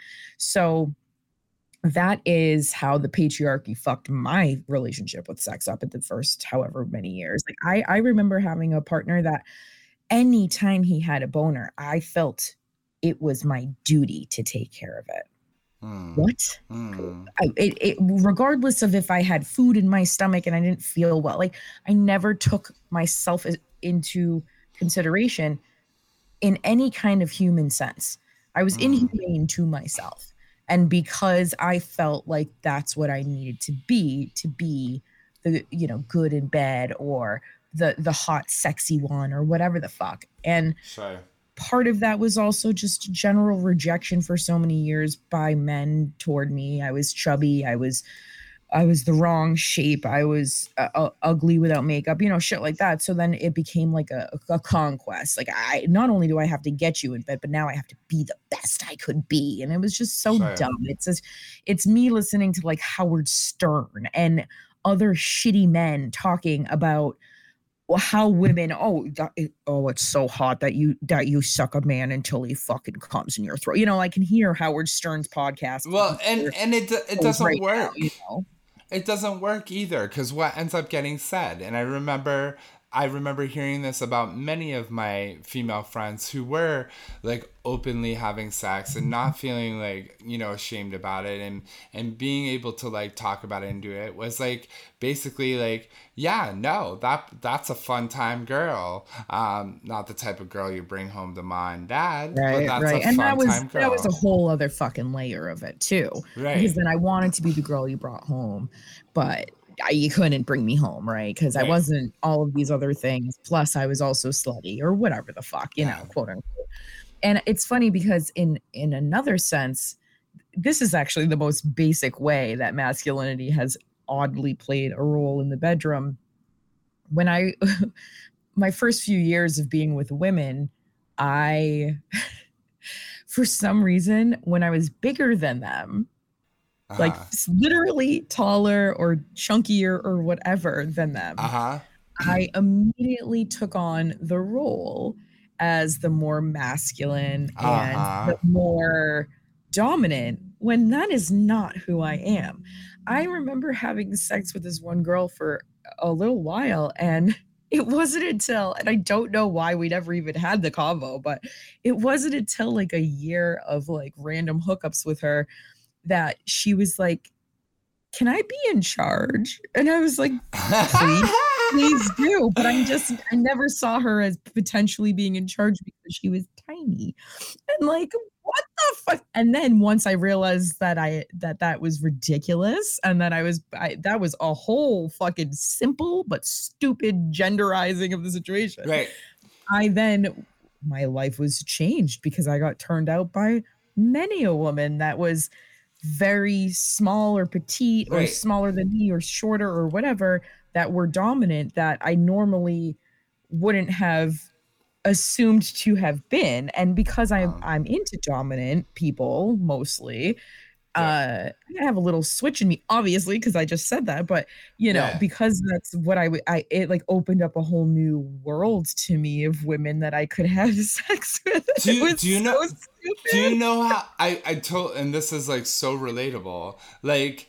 So that is how the patriarchy fucked my relationship with sex up at the first however many years. Like I, I remember having a partner that anytime he had a boner, I felt it was my duty to take care of it. Mm. What? Mm. I, it, it, regardless of if I had food in my stomach and I didn't feel well, like I never took myself into consideration in any kind of human sense. I was mm. inhumane to myself. And because I felt like that's what I needed to be, to be the, you know, good in bed or the, the hot, sexy one or whatever the fuck. And sure. Part of that was also just general rejection for so many years by men toward me. I was chubby. I was, I was the wrong shape. I was uh, uh, ugly without makeup, you know, shit like that. So then it became like a, a conquest. Like I, not only do I have to get you in bed, but now I have to be the best I could be. And it was just so sure. dumb. It's just, it's me listening to like Howard Stern and other shitty men talking about how women, oh, that, oh, it's so hot that you that you suck a man until he fucking comes in your throat. You know, I can hear Howard Stern's podcast. Well, and and it it doesn't right work. Now, you know? It doesn't work either, because what ends up getting said, and I remember. I remember hearing this about many of my female friends who were like openly having sex and not feeling like, you know, ashamed about it, and, and being able to like talk about it and do it was like basically like, yeah, no, that that's a fun time girl. Um, not the type of girl you bring home to mom and dad, right, but that's right. a and fun that was time girl. That was a whole other fucking layer of it too. Right. Because then I wanted to be the girl you brought home, but I, you couldn't bring me home, right? Because right. I wasn't all of these other things. Plus, I was also slutty or whatever the fuck, you yeah. know, quote unquote. And it's funny because in in another sense, this is actually the most basic way that masculinity has oddly played a role in the bedroom. When I, my first few years of being with women, I, for some reason, when I was bigger than them, uh-huh. like literally taller or chunkier or whatever than them, uh-huh. I immediately took on the role as the more masculine uh-huh. and the more dominant, when that is not who I am. I remember having sex with this one girl for a little while, and it wasn't until, and I don't know why we never even had the convo, but it wasn't until like a year of like random hookups with her that she was like, can I be in charge? And I was like, please, please do. But I'm just, I never saw her as potentially being in charge because she was tiny. And like, what the fuck? And then once I realized that I, that that was ridiculous. And that I was, I, that was a whole fucking simple but stupid genderizing of the situation. Right. I then, my life was changed because I got turned out by many a woman that was very small or petite or right. smaller than me or shorter or whatever, that were dominant, that I normally wouldn't have assumed to have been. And because I'm um, I'm into dominant people mostly, yeah. uh I have a little switch in me, obviously, because I just said that, but you know, yeah. because that's what I would I it like opened up a whole new world to me of women that I could have sex with. Do, you, do you so know stupid. Do you know how I I told, and this is like so relatable, like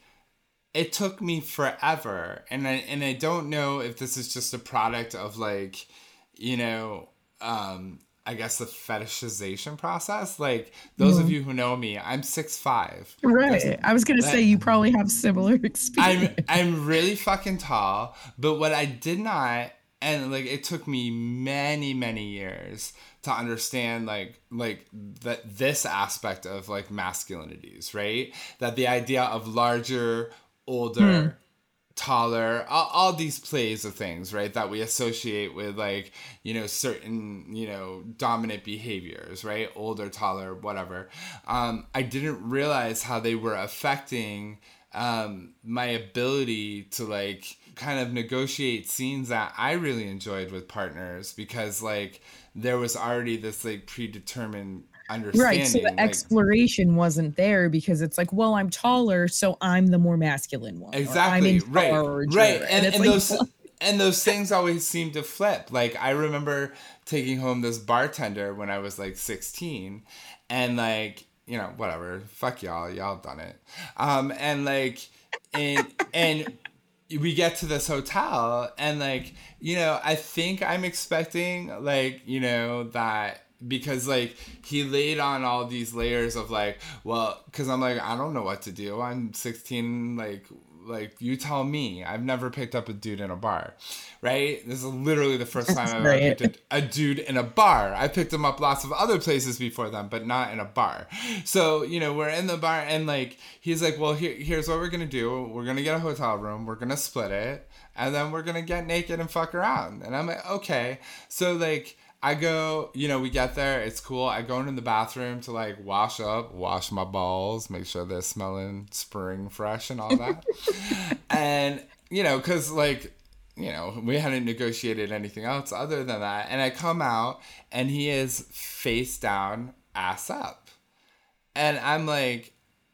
it took me forever, and I and I don't know if this is just a product of like, you know, um I guess the fetishization process. Like those mm. of you who know me, I'm six foot five. Right. I was gonna that, say you probably have similar experience. I'm I'm really fucking tall, but what I did not, and like it took me many many years to understand like like that this aspect of like masculinities, right? That the idea of larger, older, mm. taller, all, all these plays of things, right, that we associate with, like, you know, certain, you know, dominant behaviors, right, older, taller, whatever. Um, I didn't realize how they were affecting um, my ability to, like, kind of negotiate scenes that I really enjoyed with partners, because, like, there was already this, like, predetermined understanding. Right, so the like, exploration wasn't there, because it's like, well, I'm taller, so I'm the more masculine one. Exactly, I'm right, charge, right, or, and, and, and like, those and those things always seem to flip. Like, I remember taking home this bartender when I was like sixteen, and, like, you know, whatever, fuck y'all, y'all done it, um, and like, and and. we get to this hotel, and, like, you know, I think I'm expecting, like, you know, that, because, like, he laid on all these layers of, like, well, because I'm like, I don't know what to do. I'm sixteen, like, like, you tell me. I've never picked up a dude in a bar, right? This is literally the first time I've ever picked a, a dude in a bar. I picked him up lots of other places before then, but not in a bar. So, you know, we're in the bar, and, like, he's like, well, here, here's what we're going to do. We're going to get a hotel room. We're going to split it, and then we're going to get naked and fuck around. And I'm like, okay. So, like, I go, you know, we get there, it's cool. I go into the bathroom to, like, wash up, wash my balls, make sure they're smelling spring fresh and all that. And, you know, because, like, you know, we hadn't negotiated anything else other than that. And I come out, and he is face down, ass up. And I'm like,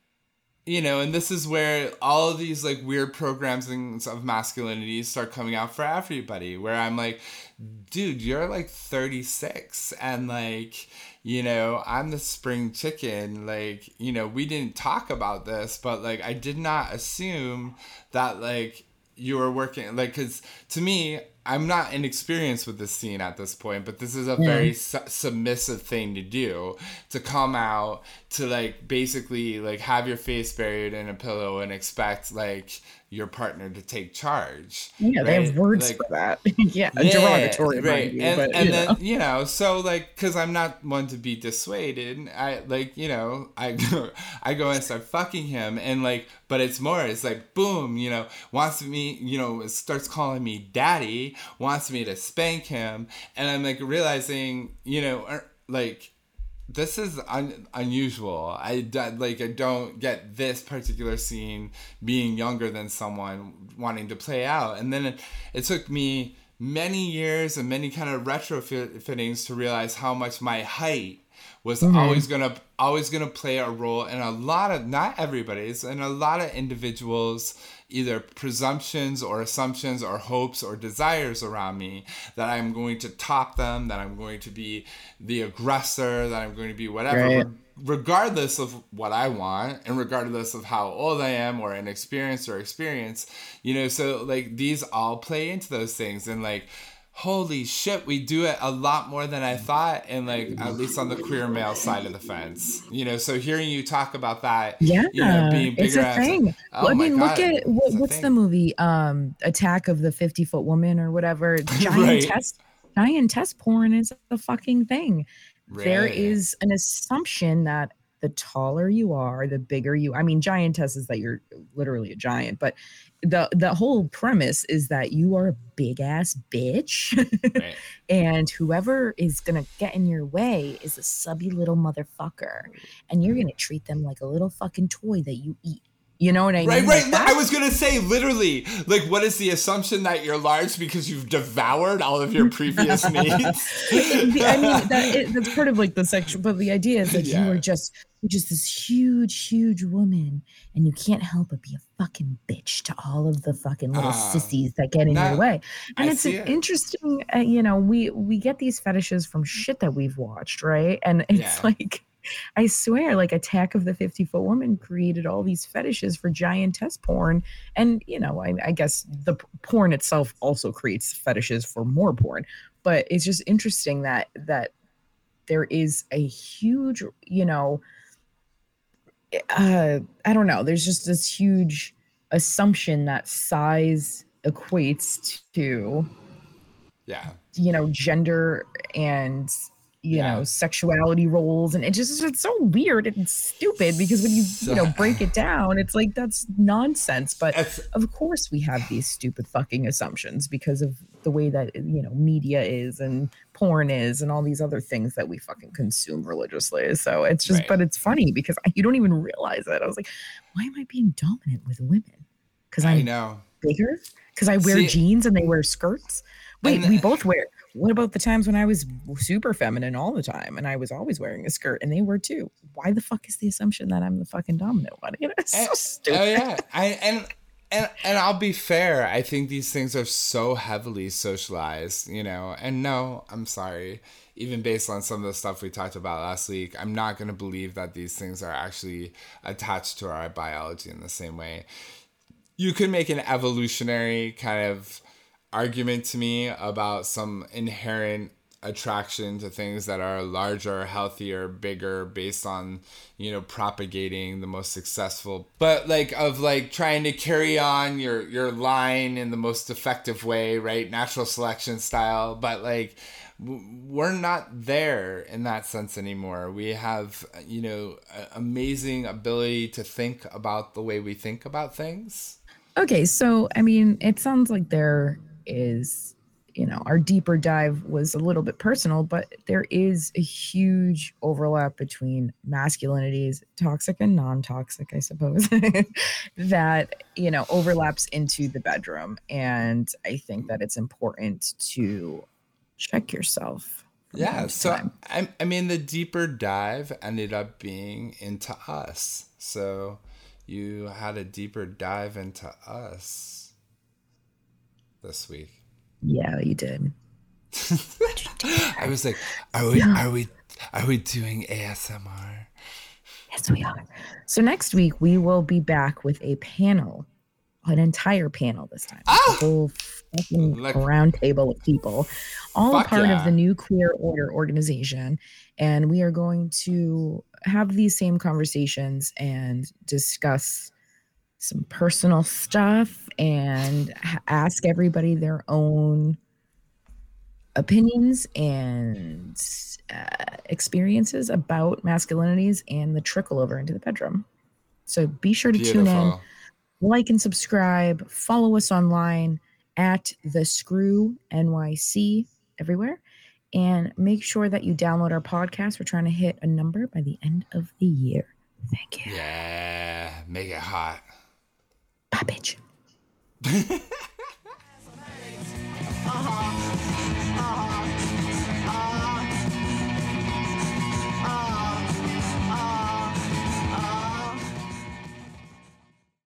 you know, and this is where all of these, like, weird programs of masculinity start coming out for everybody, where I'm like, dude, you're like thirty-six, and, like, you know, I'm the spring chicken. Like, you know, we didn't talk about this, but, like, I did not assume that, like, you were working, like, because to me, I'm not inexperienced with this scene at this point, but this is a very su- submissive thing to do, to come out, to, like, basically, like, have your face buried in a pillow and expect, like, your partner to take charge. Yeah, right? They have words like, for that. yeah, yeah, derogatory, right? You, and but, and you then know. you know, so, like, because I'm not one to be dissuaded, I, like, you know, I go, I go and start fucking him, and, like, but it's more, it's like, boom, you know, wants me, you know, starts calling me daddy, wants me to spank him, and I'm, like, realizing, you know, like, this is un- unusual. I, like, I don't get this particular scene being younger than someone wanting to play out. And then it, it took me many years and many kind of retrofittings to realize how much my height was mm-hmm. always gonna always gonna play a role in a lot of, not everybody's, in a lot of individuals' either presumptions or assumptions or hopes or desires around me, that I'm going to top them, that I'm going to be the aggressor, that I'm going to be whatever, right. re- regardless of what I want, and regardless of how old I am or inexperienced or experienced, you know, so, like, these all play into those things. And, like, holy shit, we do it a lot more than I thought, and, like, at least on the queer male side of the fence, you know. So hearing you talk about that, yeah, you know, being bigger, it's a thing. Like, oh well, I mean, my look God, at what, what's the movie, um, Attack of the fifty Foot Woman or whatever. Giantess, right. Giantess porn is a fucking thing. Right. There is an assumption that the taller you are, the bigger you. I mean, giantess is that you're literally a giant, but the the whole premise is that you are a big ass bitch, right. and whoever is gonna get in your way is a subby little motherfucker, and you're gonna treat them like a little fucking toy that you eat. You know what I mean? Right, right. Like I was gonna say, literally, like, what is the assumption that you're large because you've devoured all of your previous needs? I mean, that, it, that's part of, like, the sexual, but the idea is that yeah. you are just, you're just this huge, huge woman, and you can't help but be a fucking bitch to all of the fucking little uh, sissies that get in no, your way. And I it's an it. interesting, uh, you know, we we get these fetishes from shit that we've watched, right? And it's yeah. like, I swear, like, Attack of the fifty Foot Woman created all these fetishes for giantess porn. And, you know, I, I guess the p- porn itself also creates fetishes for more porn. But it's just interesting that that there is a huge, you know, uh, I don't know. There's just this huge assumption that size equates to, yeah, you know, gender and you Yeah. know, sexuality roles. And it just, it's so weird and stupid because when you, you know, break it down, it's like, that's nonsense. But That's- of course we have these stupid fucking assumptions because of the way that, you know, media is and porn is and all these other things that we fucking consume religiously. So it's just, Right. but it's funny because you don't even realize it. I was like, why am I being dominant with women? Because I I'm know. bigger? Because I wear See- jeans and they wear skirts? Wait, And- we both wear. What about the times when I was super feminine all the time and I was always wearing a skirt and they were too? Why the fuck is the assumption that I'm the fucking dominant one? You know, it's so And- stupid. Oh yeah, I and and and I'll be fair. I think these things are so heavily socialized, you know. And no, I'm sorry. Even based on some of the stuff we talked about last week, I'm not going to believe that these things are actually attached to our biology in the same way. You could make an evolutionary kind of argument to me about some inherent attraction to things that are larger, healthier, bigger, based on, you know, propagating the most successful, but like of like trying to carry on your your line in the most effective way, right? Natural selection style, but like w- we're not there in that sense anymore. We have, you know, a- amazing ability to think about the way we think about things. Okay, so I mean, it sounds like there is, you know, our deeper dive was a little bit personal, but there is a huge overlap between masculinities, toxic and non-toxic, I suppose, that, you know, overlaps into the bedroom. And I think that it's important to check yourself. from Yeah, time to so time. I, I mean, the deeper dive ended up being into us. So you had a deeper dive into us this week. Yeah, you did. I was like, are we, are we, are we doing A S M R? Yes, we are. So next week we will be back with a panel, an entire panel this time. Ah! A whole fucking Like- round table of people, all a Fuck part yeah. of the New Queer Order organization. And we are going to have these same conversations and discuss some personal stuff and h- ask everybody their own opinions and uh, experiences about masculinities and the trickle over into the bedroom. So be sure to tune in, Beautiful. like and subscribe, follow us online at the Screw N Y C everywhere, and make sure that you download our podcast. We're trying to hit a number by the end of the year. Thank you. Yeah, make it hot. Bye, bitch. Uh-huh. Uh-huh.